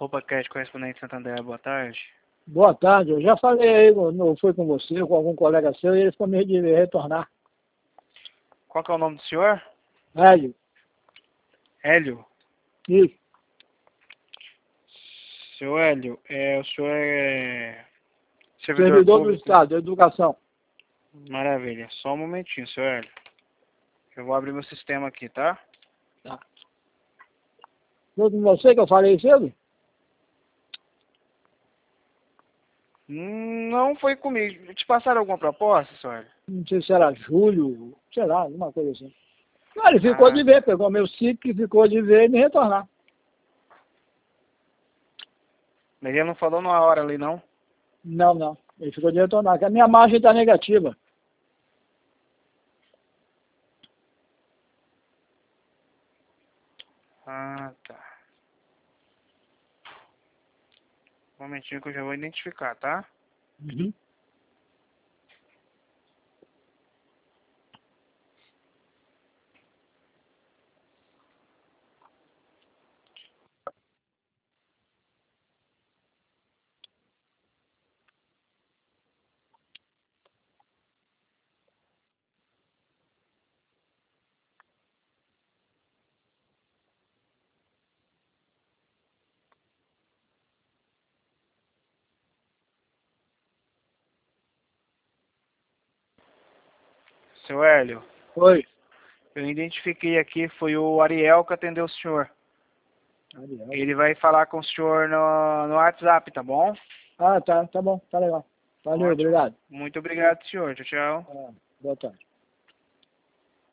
Roupa Cash, correspondente Santander, boa tarde. Boa tarde, eu já falei aí, não foi com você, com algum colega seu, e eles ficam meio de retornar. Qual que é o nome do senhor? Hélio, Hélio. isso, Seu Hélio, o senhor é servidor do público? Estado, da Educação. Maravilha, só um momentinho, seu Hélio. Eu vou abrir meu sistema aqui, tá? Tá. Foi com você que eu falei cedo? Não foi comigo. Te passaram alguma proposta, seu Hélio? Não sei se era Júlio, sei lá, alguma coisa assim. Não, ele ficou Ah, de ver, pegou meu ciclo, ficou de ver e me retornar. mas ele não falou numa hora ali, não? Não, ele ficou de retornar, que a minha margem está negativa. Ah, tá. Um momentinho que eu já vou identificar, tá? Uhum. Seu Hélio, Oi. eu identifiquei aqui, foi o Ariel que atendeu o senhor. Ariel. Ele vai falar com o senhor no WhatsApp, tá bom? Ah, tá bom, tá legal. Valeu, Ótimo. obrigado. Muito obrigado, senhor. Tchau, tchau. Ah, boa tarde.